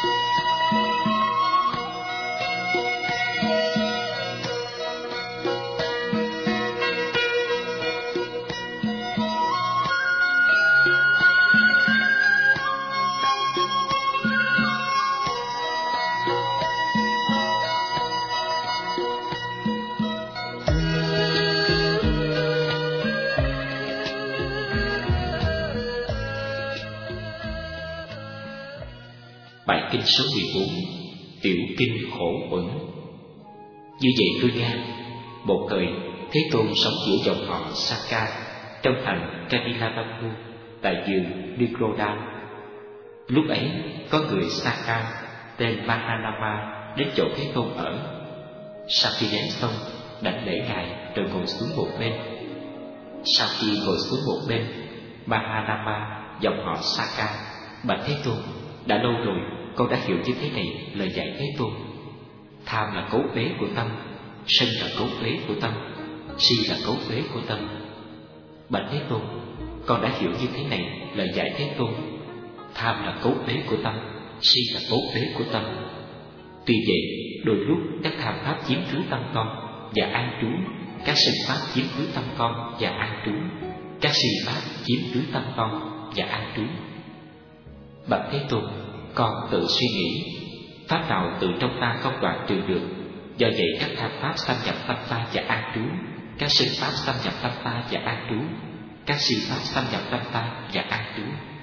Bài kinh số 14, Tiểu kinh khổ uẩn. Như vậy tôi nghe, một thời Thế Tôn sống giữa dòng họ Saka trong thành Kapilavatthu tại vườn Nigrodha. Lúc ấy có người Saka tên Mahanama đến chỗ Thế Tôn ở. Sau khi đến xong, đảnh lễ ngài rồi ngồi xuống một bên. Sau khi ngồi xuống một bên, Mahanama dòng họ Saka bạch Thế Tôn: đã lâu rồi con đã hiểu như thế này lời dạy Thế Tôn. Tham là cấu uế của tâm, sân là cấu uế của tâm, si là cấu uế của tâm. Bạch Thế Tôn, con đã hiểu như thế này lời dạy Thế Tôn. Tham là cấu uế của tâm, si là cấu uế của tâm. Tuy vậy, đôi lúc các tham pháp chiếm cứ tâm con và an trú, các sân pháp chiếm cứ tâm con và an trú, các si pháp chiếm cứ tâm con và an trú. Bạch Thế Tôn, con tự suy nghĩ, pháp nào từ trong ta không đoạn trừ được. Do vậy các tham pháp xâm nhập tâm ta và an trú, các sân pháp xâm nhập tâm ta và an trú, các si pháp xâm nhập tâm ta và an trú.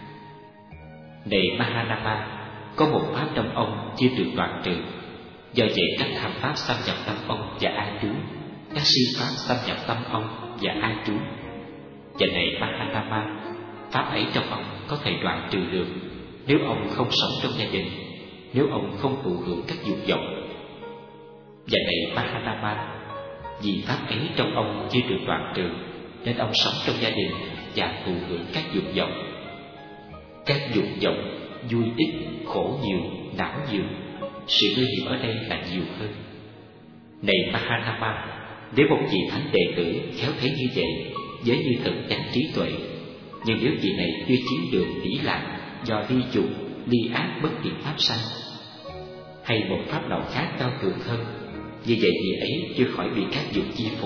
Này Mahanama, có một pháp trong ông chưa được đoạn trừ. Do vậy các tham pháp xâm nhập tâm ông và an trú, các si pháp xâm nhập tâm ông và an trú. Và này Mahanama, pháp ấy trong ông có thể đoạn trừ được nếu ông không sống trong gia đình, nếu ông không thụ hưởng các dục vọng. Và này Mahanama, vì pháp ấy trong ông chưa được đoạn trừ nên ông sống trong gia đình và thụ hưởng các dục vọng. Các dục vọng vui ít, khổ nhiều, não nhiều. Sự nguy hiểm ở đây là nhiều hơn. Này Mahanama, nếu một vị thánh đệ tử khéo thấy như vậy với như thực chánh trí tuệ, nhưng nếu vị này chưa chiếm được hỷ lạc do ly dục, ly ác bất thiện pháp sanh, hay một pháp nào khác cao thượng hơn, như vậy vị ấy chưa khỏi bị các dục chi phối.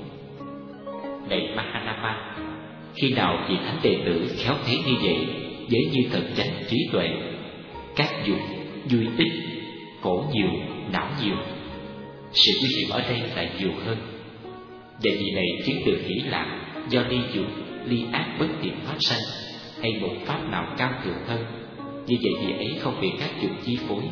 Này Mahanama, khi nào vị thánh đệ tử khéo thấy như vậy với như thực chánh trí tuệ, các dục vui ít, khổ nhiều, não nhiều. Sự nguy hiểm ở đây lại nhiều hơn. Và vị này chứng được hỷ lạc do ly dục, ly ác bất thiện pháp sanh, hay một pháp nào cao thượng hơn, như vậy vị ấy không bị các dục chi phối.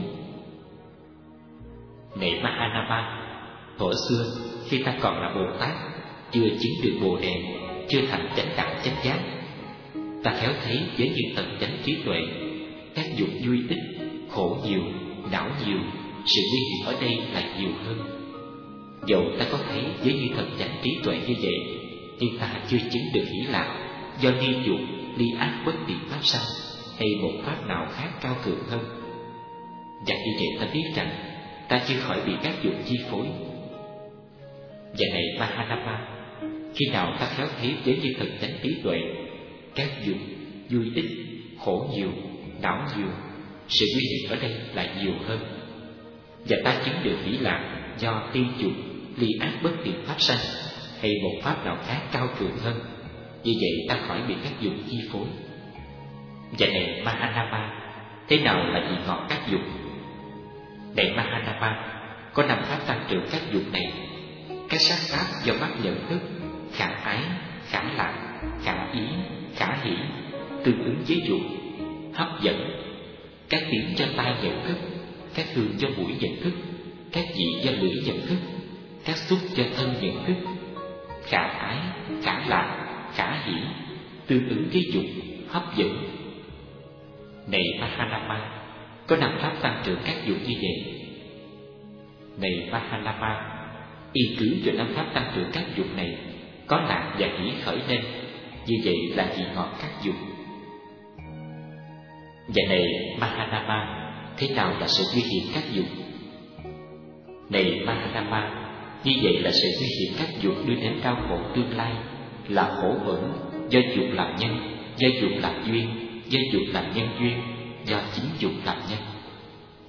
Này Mahanama, thuở xưa khi ta còn là Bồ Tát, chưa chứng được Bồ Đề, chưa thành chánh đẳng chánh giác, ta khéo thấy với như tận chánh trí tuệ, các dục vui ít, khổ nhiều, não nhiều. Sự nguy hiểm ở đây là nhiều hơn. Dẫu ta có thấy với như thật chánh trí tuệ như vậy, nhưng ta chưa chứng được hỷ lạc do ly dục, ly ác bất thiện pháp sanh, hay một pháp nào khác cao thượng hơn. Và như vậy ta biết rằng ta chưa khỏi bị các dục chi phối. Và này Mahanama, khi nào ta khéo thấy với như thật chánh trí tuệ, các dục vui ít, khổ nhiều, não nhiều. Sự nguy hiểm ở đây là nhiều hơn. Và ta chứng được hỷ lạc do ly dục, ly ác bất thiện pháp sanh, hay một pháp nào khác cao thượng hơn, như vậy ta khỏi bị các dục chi phối. Và này Mahanama, thế nào là vị ngọt các dục? Này Mahanama, có 5 pháp tăng trưởng các dục này. Các sắc pháp do mắt nhận thức, khả ái, khả lạc, khả ý, khả hỷ, tương ứng với dục, hấp dẫn. Các tiếng cho tai nhận thức, các hương do mũi nhận thức, các vị do lưỡi nhận thức, các xúc do thân nhận thức. Khả ái, khả lạc, khả hỷ, tương ứng với dục, hấp dẫn. Này Mahanama, có 5 pháp tăng trưởng các dục như vậy. Này Mahanama, y cứ cho 5 pháp tăng trưởng các dục này, có lạc và hỷ khởi lên, như vậy là vị ngọt các dục. Và này Mahanama, thế nào là sự nguy hiểm các dục? Này Mahanama, như vậy là sự nguy hiểm các dục đưa đến đau khổ tương lai, là khổ uẩn, do dục làm nhân, do dục làm duyên, do dục làm nhân duyên, do chính dục làm nhân.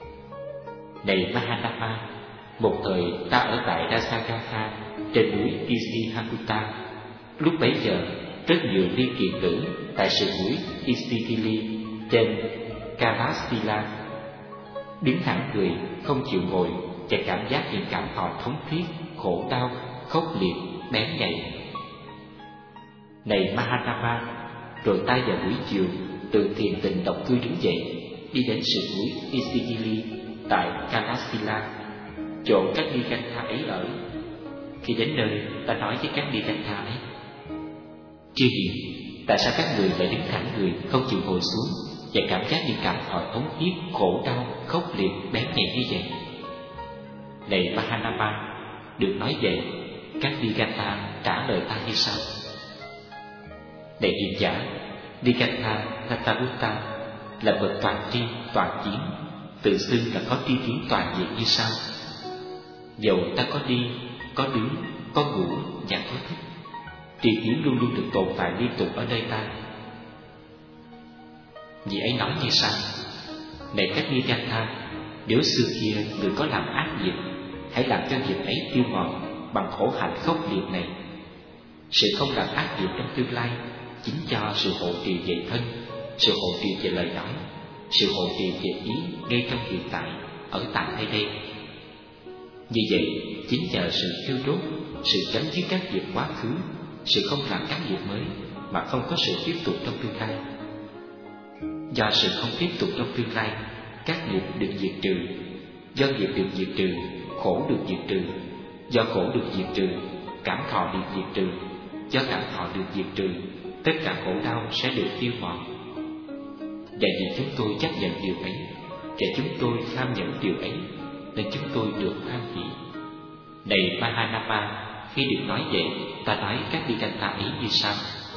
Này Mahanama, một thời ta ở tại Rasagatha trên núi Isihakuta. Lúc bấy giờ, rất nhiều ly kiệt nữ tại sườn núi Isipili trên Karasila đứng thẳng người, không chịu ngồi, và cảm giác những cảm thọ thống thiết, khổ đau, khốc liệt, bén nhạy. Này Mahanama, rồi ta vào buổi chiều từ thiền tình độc cư đứng dậy, đi đến sườn núi Isipili tại Karasila, chỗ các Nikantha ấy ở. Khi đến nơi, ta nói với các Nikantha ấy: Chư hiền, tại sao các người lại đứng thẳng người, không chịu ngồi xuống, và cảm giác những cảm thọ thống thiết, khổ đau, khốc liệt, bén nhạy như vậy? Này Mahanama, được nói vậy, các Nikantha trả lời ta như sau: Này hiền giả, Nikantha Nathabutta là bậc toàn tri, toàn chiến, tự xưng là có tri kiến toàn diện như sau: Dầu ta có đi, có đứng, có ngủ và có thức, tri kiến luôn luôn được tồn tại liên tục ở nơi ta. Vị ấy nói như sau: Này các Nikantha, nếu xưa kia người có làm ác nghiệp, hãy làm cho nghiệp ấy tiêu mòn bằng khổ hạnh khốc liệt này. Sự không làm ác nghiệp trong tương lai chính cho sự hộ trì về thân, sự hộ trì về lời nói, sự hộ trì về ý ngay trong hiện tại, ở tại nơi đây. Như vậy, chính nhờ sự thiêu đốt, sự chấm dứt các nghiệp quá khứ, sự không làm các nghiệp mới, mà không có sự tiếp tục trong tương lai. Do sự không tiếp tục trong tương lai, các nghiệp được diệt trừ. Do nghiệp được diệt trừ, khổ được diệt trừ. Do khổ được diệt trừ, cảm thọ được diệt trừ. Do cảm thọ được diệt trừ, tất cả khổ đau sẽ được tiêu mòn. Và vì chúng tôi chấp nhận điều ấy, và chúng tôi tham nhận điều ấy, nên chúng tôi được hoan hỷ. Này Mahanama, khi được nói vậy, ta nói các Nikantha ấy như sau: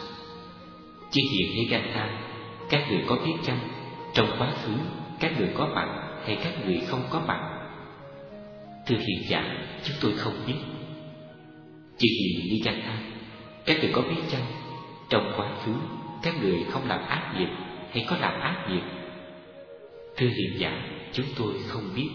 Chư hiền Nikantha, các người có biết chăng, trong quá khứ các người có mặt hay các người không có mặt? Thưa hiền giả, chúng tôi không biết. Chư hiền Nikantha, các người có biết chăng, trong quá khứ các người không làm ác nghiệp hay có làm ác nghiệp? Thưa hiền giả, chúng tôi không biết.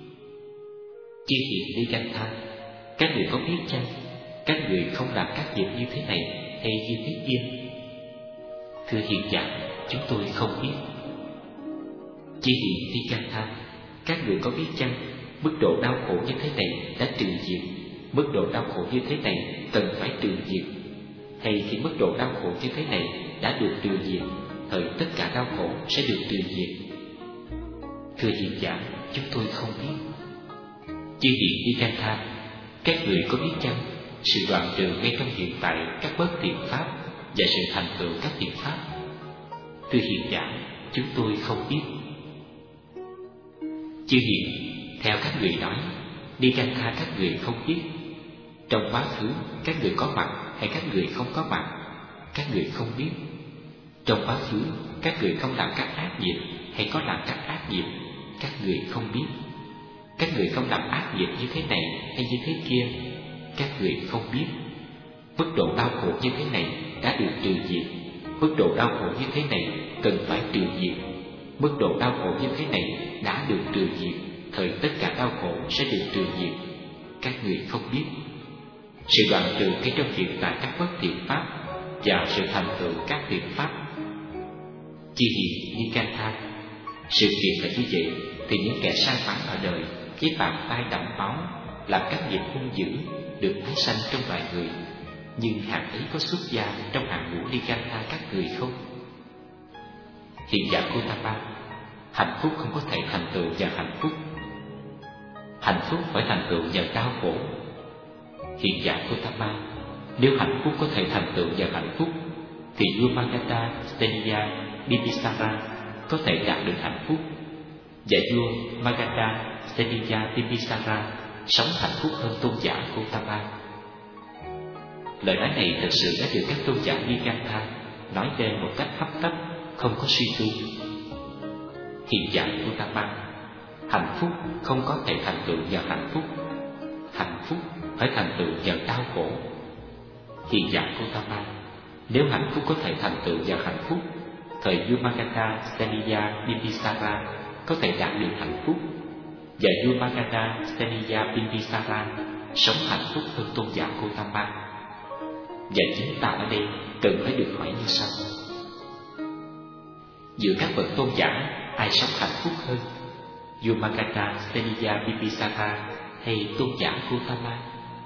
Chư hiền Nikantha, các người có biết chăng, các người không làm các nghiệp như thế này hay như thế kia? Thưa hiền giả, chúng tôi không biết. Chư hiền Nikantha, các người có biết chăng, mức độ đau khổ như thế này đã trừ diệt, mức độ đau khổ như thế này cần phải trừ diệt, hay khi mức độ đau khổ như thế này đã được trừ diệt, thời tất cả đau khổ sẽ được trừ diệt? Thưa hiền giả, chúng tôi không biết. Chư hiền Nikantha, các người có biết chăng, sự đoạn trừ ngay trong hiện tại các bất thiện pháp và sự thành tựu các thiện pháp? Thưa hiền giả, chúng tôi không biết. Chư hiền, theo các người nói, Nikantha các người không biết. Trong quá khứ các người có mặt hay các người không có mặt, các người không biết. Trong quá khứ các người không làm các ác nghiệp hay có làm các ác nghiệp, các người không biết. Các người không làm ác nghiệp như thế này hay như thế kia, các người không biết. Mức độ đau khổ như thế này đã được trừ diệt, mức độ đau khổ như thế này cần phải trừ diệt, mức độ đau khổ như thế này đã được trừ diệt, thời tất cả đau khổ sẽ được trừ diệt, các người không biết. Sự đoạn trừ ngay trong hiện tại các bất thiện pháp và sự thành tựu các thiện pháp. Chư hiền Nikantha, sự việc là như vậy, thì những kẻ sai phán ở đời với bàn tay đẫm máu làm các nghiệp hung dữ được tái sanh trong loài người, nhưng hạng ấy có xuất gia trong hàng ngũ Nikantha các người không? Hiền giả Gotama, hạnh phúc không có thể thành tựu nhờ hạnh phúc. Hạnh phúc phải thành tựu nhờ đau khổ. Hiền giả Gotama, nếu hạnh phúc có thể thành tựu nhờ hạnh phúc, thì vua Magadha Stenia Bimbisara có thể đạt được hạnh phúc, và vua Magadha Stenia Bimbisara sống hạnh phúc hơn tôn giả Gotama. Lời nói này thật sự đã được các tôn giả Nikantha nói lên một cách hấp tấp, không có suy tư. Hiền giả Gotama, hạnh phúc không có thể thành tựu nhờ hạnh phúc. Hạnh phúc phải thành tựu nhờ đau khổ. Hiền giả Gotama, nếu hạnh phúc có thể thành tựu nhờ hạnh phúc, thời vua Magadha Stenia Bimbisara có thể đạt được hạnh phúc, và vua Magadha Seniya Bimbisara sống hạnh phúc hơn tôn giả Gotama. Và chính ta ở đây cần phải được hỏi như sau: giữa các bậc tôn giả, ai sống hạnh phúc hơn, vua Magadha Seniya Bimbisara hay tôn giả Gotama?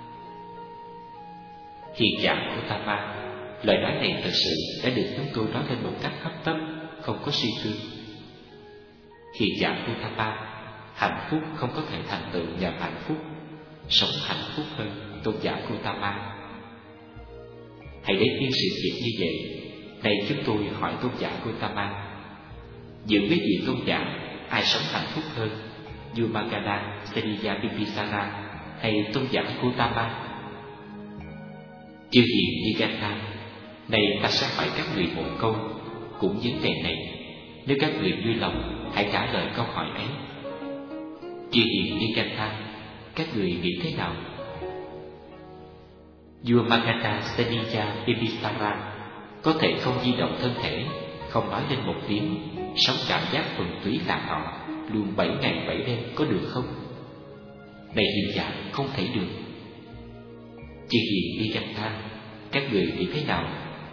Hiền giả Gotama, lời nói này thật sự đã được chúng tôi nói lên một cách hấp tấp, không có suy tư. Hiền giả Gotama, hạnh phúc không có thể thành tựu nhờ hạnh phúc, sống hạnh phúc hơn tôn giả Gotama. Hãy để yên sự việc như vậy. Này chúng tôi hỏi tôn giả Gotama, giữa mấy vị tôn giả, ai sống hạnh phúc hơn, vua Magadha Seniya Bimbisara hay tôn giả Gotama? Chư hiền Nigatha, này ta sẽ hỏi các người một câu cũng vấn đề này. Nếu các người vui lòng, hãy trả lời câu hỏi ấy. Chư hiền Nigatha, các người nghĩ thế nào? Vua Magadha Seniya Bimbisara có thể không di động thân thể, không nói lên một tiếng, sống cảm giác thuần túy lạc họ luôn 7 ngày 7 đêm, có được không? Này hiền giả, không thể được. Chư hiền Nigatha, các người nghĩ thế nào?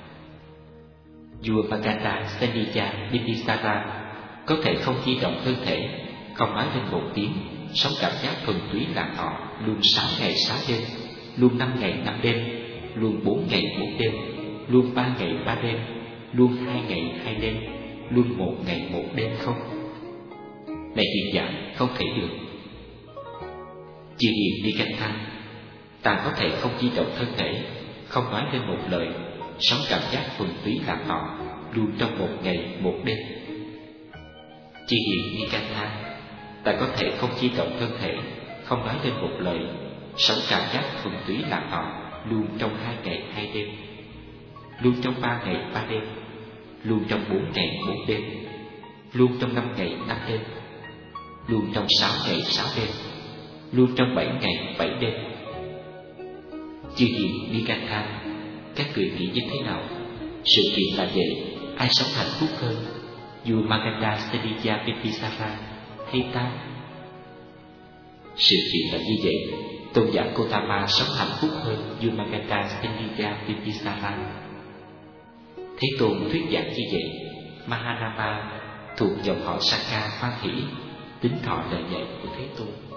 Vua Magadha Seniya Bimbisara có thể không di động thân thể, không nói lên một tiếng, sống cảm giác thuần túy lạc họ luôn 6 ngày 6 đêm, luôn 5 ngày 5 đêm, luôn 4 ngày 4 đêm, luôn 3 ngày 3 đêm, luôn 2 ngày 2 đêm, luôn 1 ngày 1 đêm không? Này hiền giả, không thể được. Chư hiền Nigatha, ta có thể không di động thân thể, không nói lên một lời, sống cảm giác thuần túy lạc họ luôn trong 1 ngày 1 đêm. Chư hiền Nigatha, ta có thể không di động thân thể, không nói lên một lời, sống cảm giác thuần túy lạc họ luôn trong 2 ngày 2 đêm, luôn trong 3 ngày 3 đêm, luôn trong 4 ngày 4 đêm, luôn trong 5 ngày 5 đêm, luôn trong 6 ngày 6 đêm, luôn trong 7 ngày 7 đêm. Chư hiền Nigatha, các người nghĩ như thế nào? Sự kiện là vậy, ai sống hạnh phúc hơn, vua Magadha Seniya Bimbisara hay ta? Sự kiện là như vậy, tôn giả Gotama sống hạnh phúc hơn vua Magadha Seniya Bimbisara. Thế Tôn thuyết giảng như vậy, Mahanama thuộc dòng họ Saka hoan hỷ, tín thọ lời dạy của Thế Tôn.